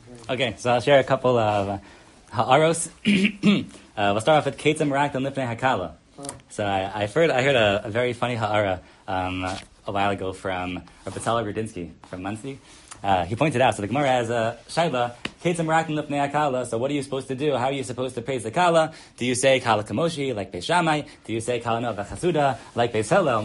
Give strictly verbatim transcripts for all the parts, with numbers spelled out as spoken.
Okay, so I'll share a couple of uh, ha'aros. uh, we'll start off with Ketzem Meraktin Lifnei Hakala. So I, I heard I heard a, a very funny ha'ara um, a while ago from Rabbi Tzala Rudinsky from Muncie. Uh, he pointed out, so the Gemara has a shaila, Ketzem Meraktin Lifnei Hakala. So what are you supposed to do? How are you supposed to praise the Kala? Do you say Kala Kamoshi like Beis Shammai? Do you say Kala Nova Chasuda like Beis Hillel?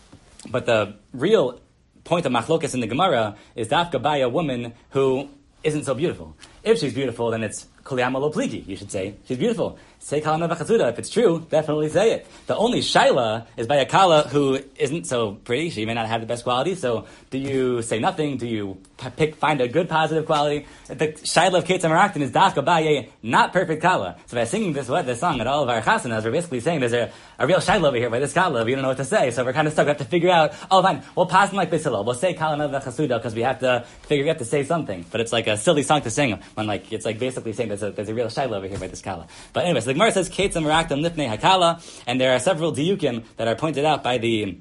But the real point of machlokas in the Gemara is dafka by a woman who isn't so beautiful. If she's beautiful, then it's Kuliyama lo pliki. You should say she's beautiful. Say Kala Nova Chasuda. If it's true, definitely say it. The only shaila is by a Kala who isn't so pretty. She may not have the best quality. So, do you say nothing? Do you pick find a good positive quality? The shaila of Ketzem Meraktin is dafka by a not perfect Kala. So by singing this what this song at all of our chasanas, we're basically saying there's a, a real shaila over here by this Kala. We don't know what to say. So we're kind of stuck. We have to figure out. Oh, fine. We'll pass them like Beis Hillel. We'll say Kala Nova Chasuda because we have to figure. We have to say something. But it's like a silly song to sing when like it's like basically saying there's a there's a real shaila over here by this Kala. But anyway, so the Gemara says Ketzem Meraktin Lifnei Hakala, and there are several diukim that are pointed out by the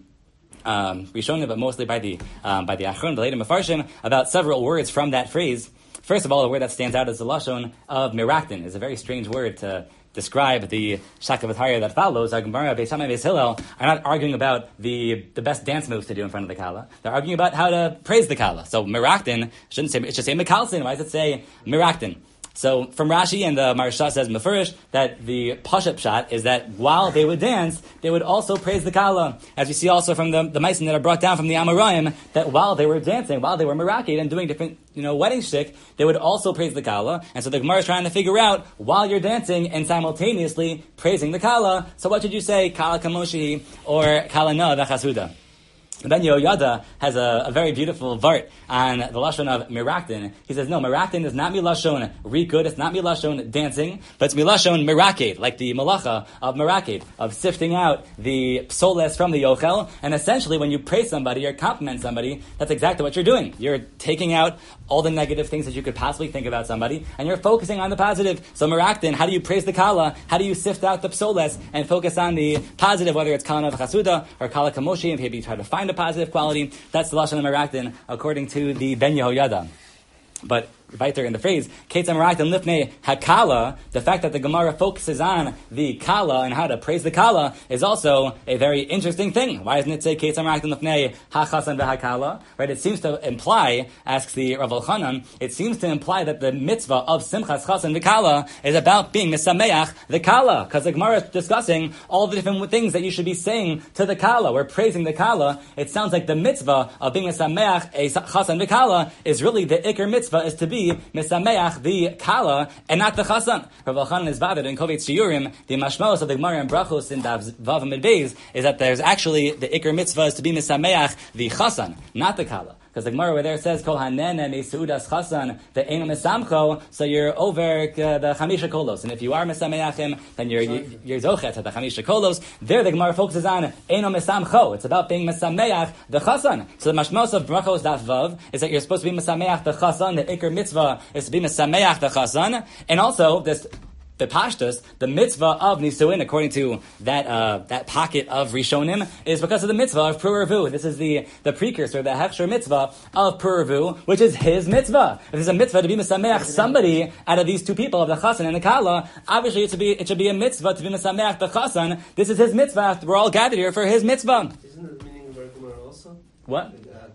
um, Rishonim, but mostly by the um, by the Achron, the later Mefarshim, about several words from that phrase. First of all, the word that stands out is the lashon of Meraktin. It's a very strange word to describe the Shakavatariya that follows. Our Gemara, Beis Shammai, Beis Hillel are not arguing about the, the best dance moves to do in front of the Kala. They're arguing about how to praise the Kala. So Meraktin shouldn't say, it should say Mekalsin. Why does it say Meraktin? So from Rashi and the Maharsha says Mefurish that the Pashat Pshat is that while they would dance, they would also praise the Kala. As we see also from the, the Meisim that are brought down from the Amoraim, that while they were dancing, while they were merakid and doing different, you know, wedding shtick, they would also praise the Kala. And so the Gemara is trying to figure out while you're dancing and simultaneously praising the Kala. So what should you say? Kala Kamoshi or Kala Na V'chasuda? Ben Yehoyada has a, a very beautiful vart on the lashon of Meraktin. He says, no, Meraktin is not milashon rikud, it's not milashon dancing, but it's milashon meraked, like the malacha of meraked, of sifting out the psoles from the yochel. And essentially, when you praise somebody or compliment somebody, that's exactly what you're doing. You're taking out all the negative things that you could possibly think about somebody, and you're focusing on the positive. So Meraktin, how do you praise the Kala? How do you sift out the psoles and focus on the positive, whether it's Kala Nova Chasuda or Kala Kamoshi, and maybe you try to find a positive quality? That's the lashon of Meraktin, according to the Ben Yehoyada. But right there in the phrase, Ketzem Meraktin Lifnei Hakala, the fact that the Gemara focuses on the Kala and how to praise the Kala is also a very interesting thing. Why doesn't it say Ketzem Meraktin Lifnei HaChasan VeHakala? Right? It seems to imply, asks the Rav Elchanan, it seems to imply that the mitzvah of Simchas Chasan VeKala is about being Misameach the Kala, because the Gemara is discussing all the different things that you should be saying to the Kala. We're praising the Kala. It sounds like the mitzvah of being Misameach a Chasan VeKala is really the Iker mitzvah, is to be Misameach the Kala and not the Chasan. Rav Elchanan is bothered in Kovetz Shiurim. The mashmos of the Gemara and Brachos in Vav Amid Beis is that there's actually the Iker mitzvah is to be Misameach the Chasan, not the Kala. Because the Gemara over there says Kol Hanene Mesudas Chasan the Eino Misamcho, so you're over uh, the Chamisha Kolos, and if you are Misameachim, then you're you're Zochet at the Chamisha Kolos. There, the Gemara focuses on Eino Misamcho. It's about being Misameach the Chasan. So the mashmos of Brachos Daf Vav is that you're supposed to be Misameach the Chasan. The Iker mitzvah is to be Misameach the Chasan, and also this. The pashtus, the mitzvah of nisuin, according to that uh, that pocket of Rishonim, is because of the mitzvah of Puravu. This is the, the precursor, the hechsher mitzvah of Puravu, which is his mitzvah. If there's a mitzvah to be misameach somebody out of these two people, of the Chasan and the Kala, obviously it should be it should be a mitzvah to be misameach the Chasan. This is his mitzvah. We're all gathered here for his mitzvah. Isn't it meaning Berkumar also? What?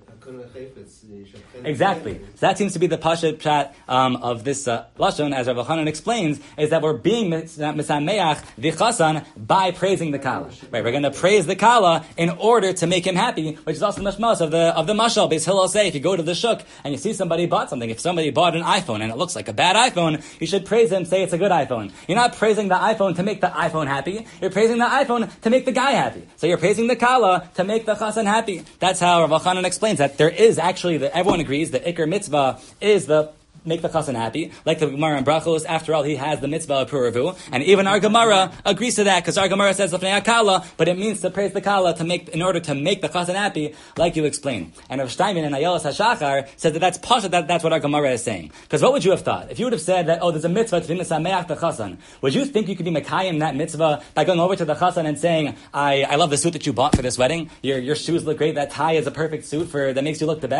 Exactly. So that seems to be the Pashat Pshat um, of this uh, Lashon, as Rav Elchanan explains, is that we're being Misameach the Chasan by praising the Kala. Right, we're going to praise the Kala in order to make him happy, which is also the mashmas of the of the mashal. Beis Hillel say, if you go to the shuk and you see somebody bought something, if somebody bought an iPhone and it looks like a bad iPhone, you should praise him, say it's a good iPhone. You're not praising the iPhone to make the iPhone happy. You're praising the iPhone to make the guy happy. So you're praising the Kala to make the Chasan happy. That's how Rav Elchanan explains that there is actually, the, everyone agrees that Iker mitzvah is the make the Chasan happy. Like the Gemara in Brachos, after all, he has the mitzvah of Puravu. And even our Gemara agrees to that, because our Gemara says Lefnei Kala, but it means to praise the Kala to make, in order to make the Chasan happy, like you explained. And Rav Steinman in Ayelas HaShachar says that that's Pasha, that that's what our Gemara is saying. Because what would you have thought? If you would have said that, oh, there's a mitzvah to be Misameach the Chasan, would you think you could be Mekayim that mitzvah by going over to the Chasan and saying, I, I love the suit that you bought for this wedding, your, your shoes look great, that tie is a perfect suit for, that makes you look the best?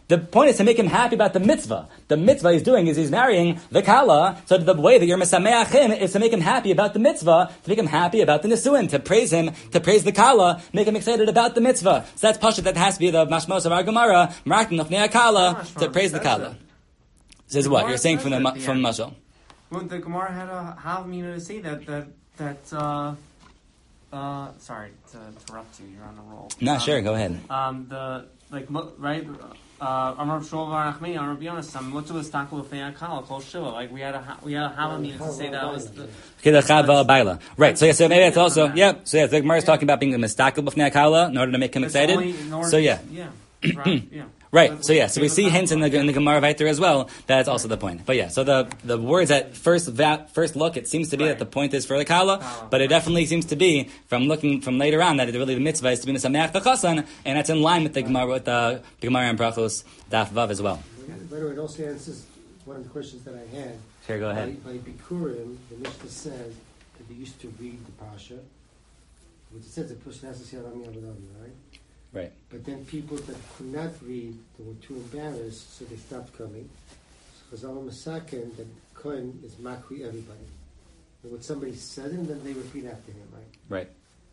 The point is to make him happy about the mitzvah. The mitzvah he's doing is he's marrying the kala, so the way that you're mesameach him is to make him happy about the mitzvah, to make him happy about the nisuin, to praise him, to praise the kala, make him excited about the mitzvah. So that's pasha, that has to be the mashmos of our Gemara, marakin of nea kala, to praise the kala. This is what you're saying from the from mashal. Well, the Gemara had a havamina to say that that that. Uh, uh, sorry to interrupt you. You're on a roll. No, um, sure, go ahead. Um, the like right. Uh, I'm Rav Shmuel Bar Nachmani. I'm Rabbi Yonasan. What was tackle with Kala called Shiva? Like we had a we had a havamina to say that was the. Okay, the chava baila. Right. So yeah. So maybe it's also yeah. So yeah. The Gemara is talking about being the mistakel b'fnei kala in order to make him excited. So yeah. Yeah. Right. Yeah. Right, so yeah, so we see hints in the in the Gemara Vayter as well. That's also the point. But yeah, so the, the words at first va- first look, it seems to be right. that the point is for the kala, kala but it right. definitely seems to be from looking from later on that it really the mitzvah is to be in the sameach v'chasan, and that's in line with the Gemara with the, the Gemara and Brachos Daf Vav as well. By the way, it also answers one of the questions that I had. Sure, go ahead. By, by Bikurim, the Mishnah says that they used to read the Pasha, which it says the person has to say Arami Abadavi, right? Right. But then people that could not read, they were too embarrassed, so they stopped coming. So Chazal Masakin, that Kohen is Makri everybody. And when somebody said him, then they repeat after him, right? Right.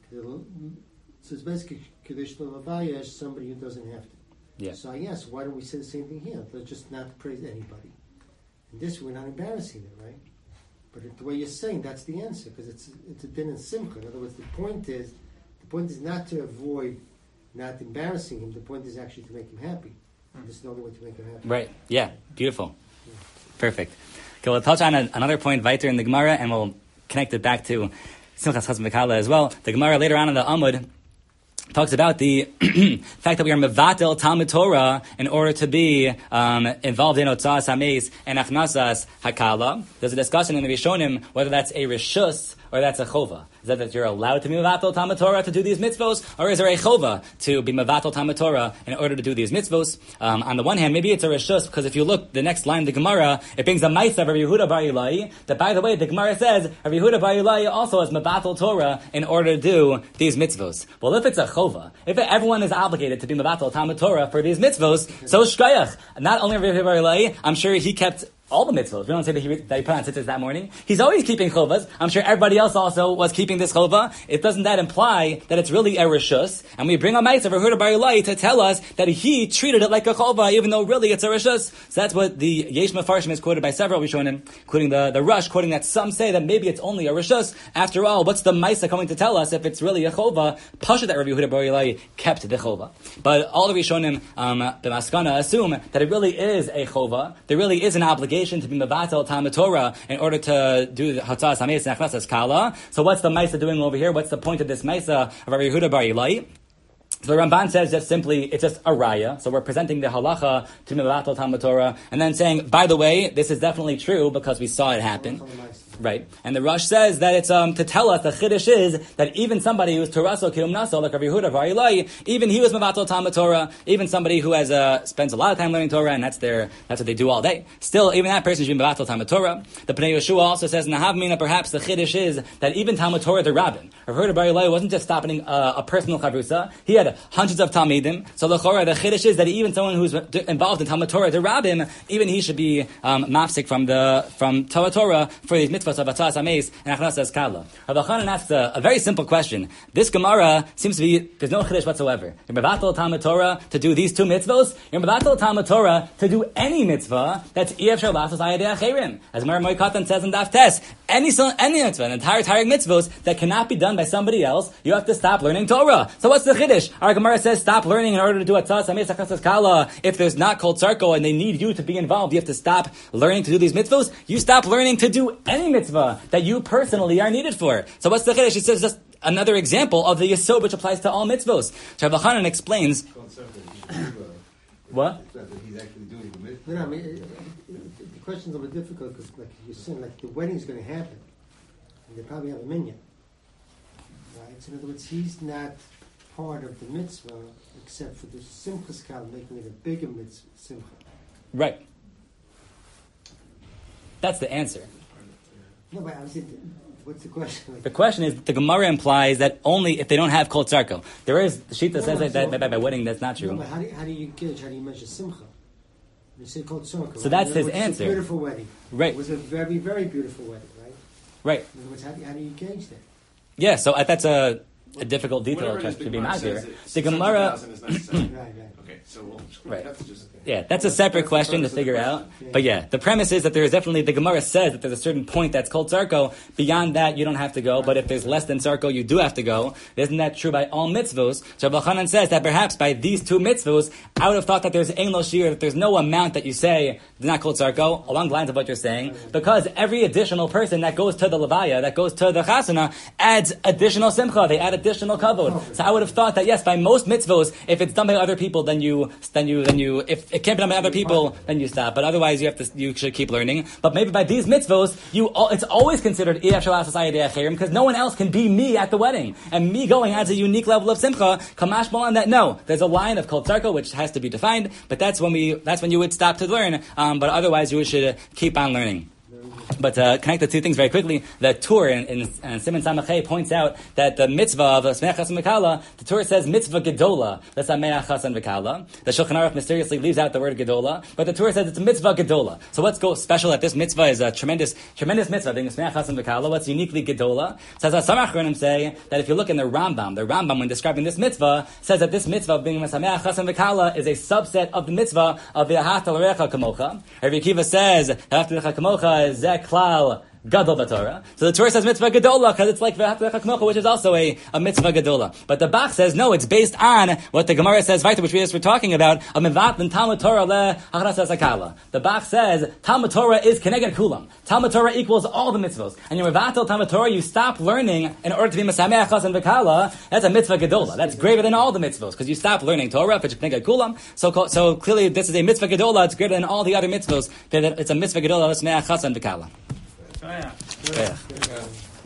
So it's basically Kiddush L'Avayash, somebody who doesn't have to. Yeah. So I asked, why don't we say the same thing here? Let's just not praise anybody. And this, we're not embarrassing them, right? But it, the way you're saying, that's the answer, because it's it's a din and simcha. In other words, the point is, the point is not to avoid not embarrassing him. The point is actually to make him happy. And this is the only way to make him happy. Right. Yeah. Beautiful. Yeah. Perfect. Okay, we'll touch on a, another point weiter in the Gemara, and we'll connect it back to Simchas Chazon V'Kala as well. The Gemara later on in the Amud talks about the fact that we are mevatel Talmud Torah in order to be um, involved in Otzas HaMeis and Achnasas HaKala. There's a discussion in the Rishonim whether that's a Rishus or that's a Chova. Is that that you're allowed to be mevatel Talmud Torah to do these mitzvos, or is there a Chova to be mevatel Talmud Torah in order to do these mitzvos? Um, on the one hand, maybe it's a Rishus, because if you look, the next line of the Gemara, it brings a Maisa of Rabbi Yehuda Bar Ilai, that by the way, the Gemara says, Rabbi Yehuda Bar Ilai also has mevatel Torah in order to do these mitzvos. Well, if it's a Chova, if everyone is obligated to be mevatel Talmud Torah for these mitzvos, so shkayach. Not only Rabbi Yehuda Bar Ilai, I'm sure he kept all the mitzvot. We don't say that he, that he put on tzitzis that morning. He's always keeping chovas. I'm sure everybody else also was keeping this chova. It doesn't that imply that it's really a rishus? And we bring a ma'aser of Yehuda Bar Ilai to tell us that he treated it like a chova, even though really it's a rishus. So that's what the Yesh Mefarshim is quoted by several Rishonim, including the, the Rush, quoting that some say that maybe it's only a rishus. After all, what's the ma'aser coming to tell us if it's really a chova? Pasha that Rabbi Yehuda Bar Ilai kept the chova. But all the Rishonim, um, b'maskana, assume that it really is a chova. There really is an obligation to be mevatel Talmud Torah in order to do the Hatzas HaMeis and Achnasas Kala. So what's the Maisa doing over here? What's the point of this Maisa of Rabbi Yehuda Bar Ilai? So the Ramban says just simply, it's just a raya. So we're presenting the halacha to mevatel Talmud Torah, and then saying, by the way, this is definitely true because we saw it happen. Right. And the Rush says that it's um, to tell us, the chiddush is that even somebody who's Turaso Kium Naso, like Rabbi Yehuda Bar Ilai, even he was mevatel Talmud Torah, even somebody who has uh, spends a lot of time learning Torah, and that's their that's what they do all day. Still, even that person should be mevatel Talmud Torah. The Pnei Yeshua also says in the Havmina, perhaps the chiddush is that even Talmud Torah the Rabbin. Rabbi Yehuda Bar Ilai wasn't just stopping uh, a personal chavrusa; he had hundreds of talmidim. So the chorah, the chiddush is that even someone who's involved in Talmud Torah the Rabbin, even he should be um, mafsik from the from Talmud Torah for these mitzvahs of Atzas HaMeis and Achnasas Kala. Rabbi Chanan asks a, a very simple question. This Gemara seems to be, there's no chiddush whatsoever. You're mevatel Talmud Torah to do these two mitzvos. You're mevatel Talmud Torah to do any mitzvah that's Yevshar Lasos Ayadei Acherim. As Mar Moikatan says in Daf Tes, any, any mitzvah, an entire Tarek mitzvos that cannot be done by somebody else, you have to stop learning Torah. So what's the chiddush? Our Gemara says stop learning in order to do Atzas HaMeis Achnasas Kala. If there's not Kol Tzarko and they need you to be involved, you have to stop learning to do these mitzvos. You stop learning to do any mitzvah that you personally are needed for. So what's the chiddush? It says just another example of the yesod which applies to all mitzvos. Rabbi Chanan explains. What? He's actually doing the mitzvah. No, no, I mean, it, it, the question's a little bit difficult because, like you're saying, like the wedding's going to happen, and they probably have a minyan, right? So in other words, he's not part of the mitzvah except for the simchas kal, making it a bigger mitzvah simcha. Right. That's the answer. No, but I was saying, what's the question? Like, the question is, the Gemara implies that only if they don't have Kol Tzarko. There is, the Shita no, says no, that, so, that by, by wedding that's not true. No, but how do you, how do you gauge, how do you measure simcha? You say called tzarko. So that's his It's a answer. beautiful wedding. Right. It was a very, very beautiful wedding, right? Right. In other words, how do you, how do you gauge that? Yeah, so uh, that's a, a difficult detail Whatever it is to the be Gemara mad here. says, it's The Gemara, six hundred thousand is necessary. Right, right. Okay, so we'll Right. have to just. yeah, that's a separate That's the question to premise of the figure question. out. Yeah. But yeah, the premise is that there is definitely, the Gemara says that there's a certain point that's called Tzarko. Beyond that, you don't have to go. But if there's less than Tzarko, you do have to go. Isn't that true by all mitzvos? So Rabbi Chanan says that perhaps by these two mitzvos, I would have thought that there's ein lo shir, that there's no amount that you say is not called Tzarko, along the lines of what you're saying, because every additional person that goes to the Levaya, that goes to the Chasana, adds additional simcha, they add additional kavod. So I would have thought that yes, by most mitzvos, if it's done by other people, then you, then you, then you, if it can't be done by other people, then you stop. But otherwise, you have to, you should keep learning. But maybe by these mitzvos, you, it's always considered because no one else can be me at the wedding, and me going adds a unique level of simcha. Kamash on that. No, there's a line of kol tzarko which has to be defined, but that's when we, that's when you would stop to learn. Um, but otherwise, you should keep on learning. But uh, connect the two things very quickly. The Tur in, in, in Simon Samachay points out that the mitzvah of Sameach Chasan V'Kala, the Tur says mitzvah gedola, that's Sameach Chasan V'Kala. The Shulchan Aruch mysteriously leaves out the word gedola, but the Tur says it's a mitzvah gedola. So what's go special at this mitzvah is a tremendous, tremendous mitzvah being Sameach Chasan V'Kala. What's uniquely gedola? So as Samach Ronim say that if you look in the Rambam, the Rambam when describing this mitzvah says that this mitzvah of being Sameach Chasan V'Kala is a subset of the mitzvah of V'ahavta l'recha kamocha. Rabbi Akiva says V'ahavta l'recha kamocha is zeh klal gadol b'Torah. So the Torah says mitzvah gadola because it's like v'ahavta l'recha kamocha, which is also a, a mitzvah gadola. But the Bach says no, it's based on what the Gemara says, weiter, which we just were talking about, a mivat and Talmud Torah le hachanasa sakala. The Bach says Talmud Torah is keneged kulam. Talmud Torah equals all the mitzvos. And you mivatel Talmud Torah, you stop learning in order to be mesameach chasan v'kala. That's a mitzvah gadola. That's greater than all the mitzvos because you stop learning Torah, which is keneged kulam. So, so clearly, this is a mitzvah gadola. It's greater than all the other mitzvos. It's a mitzvah gadola mesameach chasan v'kala. Oh, yeah. Yeah.